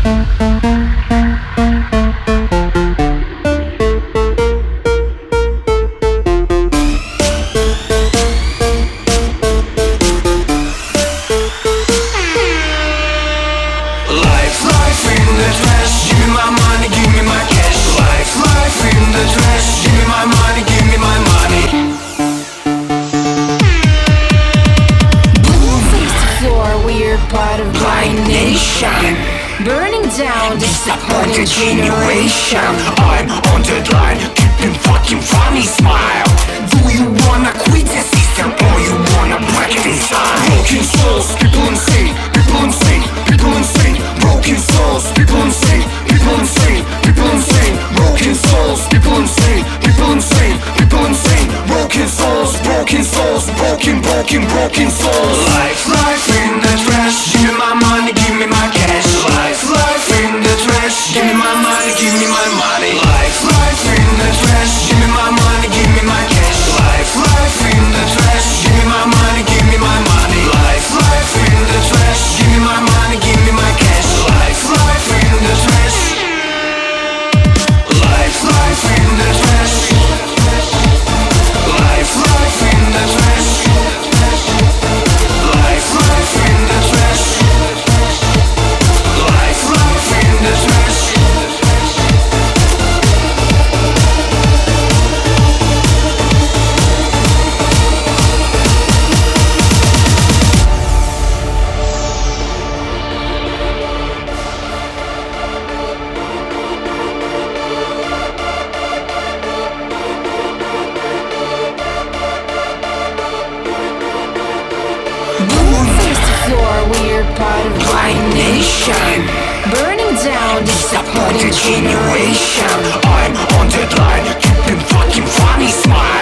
Burning down disappointed generation. I'm on deadline, keeping fucking funny smile. Do you wanna quit the system or you wanna break it inside? Broken souls, people insane, people insane, people insane. Broken souls, people insane, people insane, people insane. Broken souls, people insane, people insane, people insane. Broken souls, broken souls, broken, broken, broken souls. Life in the trash. Give me my money, give me my cash. Life in the trash. Give me my money, give me my money. Life in the trash. Give me my money, give me my cash. Life in the trash. Give me my money, give me my money. Life in the trash. Give me my money, give me my cash. Life in the trash. Life in the trash. Life in the trash. Life in the trash. Life in the trash. We're part of Blind Nation. Burning down disappointed generation. I'm on deadline, keeping fucking funny smile.